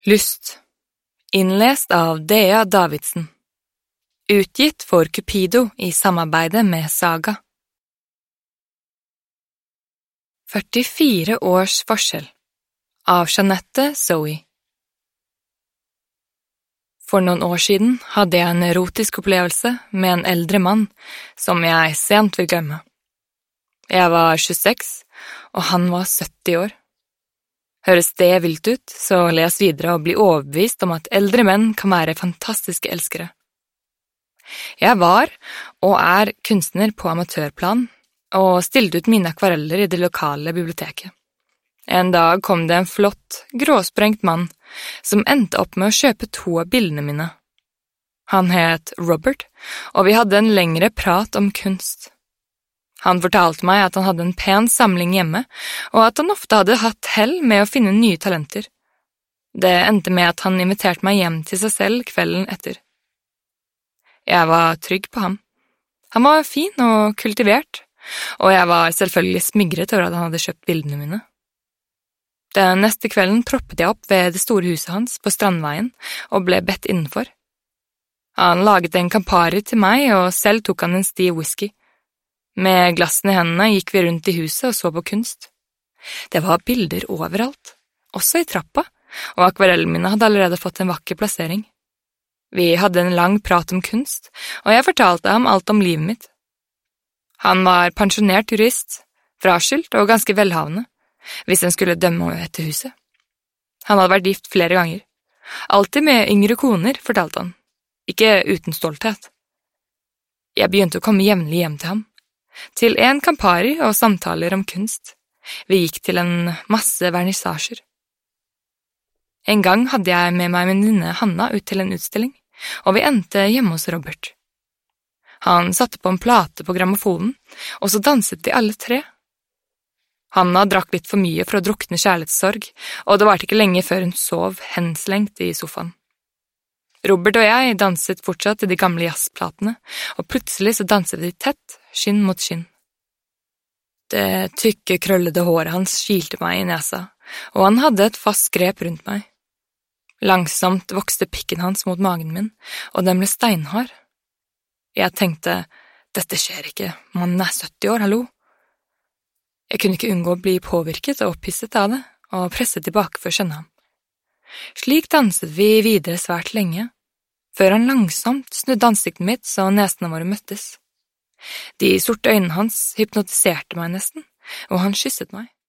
Lyst. Innlest av Dea Davidsen. Utgitt for Cupido i samarbeide med Saga. 44 års forskjell. Av Jeanette Zoe. For noen år siden hadde jeg en erotisk opplevelse med en eldre mann som jeg sent vil glemme. Jeg var 26, og han var 70 år. Høres det vilt ut, så les videre og bli overbevist om at eldre menn kan være fantastiske elskere. Jeg var, og er, kunstner på amatørplan, og stilte ut mine akvareller i det lokale biblioteket. En dag kom det en flott, gråsprengt mann, som endte opp med å kjøpe 2 av bildene mine. Han het Robert, og vi hadde en lengre prat om kunst. Han fortalte meg at han hadde en pen samling hjemme, og at han ofte hadde hatt hell med å finne nye talenter. Det endte med at han inviterte meg hjem til seg selv kvelden etter. Jeg var trygg på ham. Han var fin og kultivert, og jeg var selvfølgelig smigret over at han hadde kjøpt bildene mine. Den neste kvelden troppet jeg opp ved det store huset hans på Strandveien og ble bedt innenfor. Han laget en Campari til meg, og selv tok han en stiv whisky. Med glassene i hendene gikk vi rundt i huset og så på kunst. Det var bilder overalt, også i trappa, og akvarellene mine hadde allerede fått en vakker plassering. Vi hadde en lang prat om kunst, og jeg fortalte ham alt om livet mitt. Han var pensjonert jurist, fraskilt og ganske velhavende, hvis en skulle dømme etter huset. Han hadde vært gift flere ganger. Alltid med yngre koner, fortalte han. Ikke uten stolthet. Jeg begynte å komme jevnlig hjem til ham. Til en Campari og samtaler om kunst. Vi gikk til en masse vernissasjer. En gang hadde jeg med meg min venninne Hanna ut til en utstilling, og vi endte hjemme hos Robert. Han satte på en plate på grammofonen, og så danset de alle 3. Hanna drakk litt for mye for å drukne kjærlighetssorg, og det varte ikke lenge før hun sov henslengt i sofaen. Robert og jeg danset fortsatt i de gamle jazzplatene, og plutselig så danset vi tett, skinn mot skinn. Det tykke, krøllede håret hans kilte meg i nesa, og han hadde et fast grep rundt meg. Langsomt vokste pikken hans mot magen min, og den ble steinhard. Jeg tenkte, dette skjer ikke, mannen er 70 år, hallo. Jeg kunne ikke unngå å bli påvirket og opphisset av det, og presset tilbake for å skjønne ham. Slik danset vi videre svært lenge, før han langsomt snudde ansiktet mitt så nesene våre møttes. De sorte øynene hans hypnotiserte meg nesten, og han kysset meg.